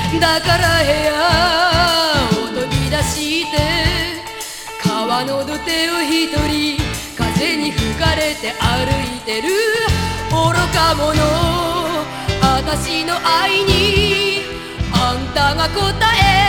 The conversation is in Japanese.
だから部屋を飛び出して川の土手を一人風に吹かれて歩いてる愚か者、私の愛にあんたが答え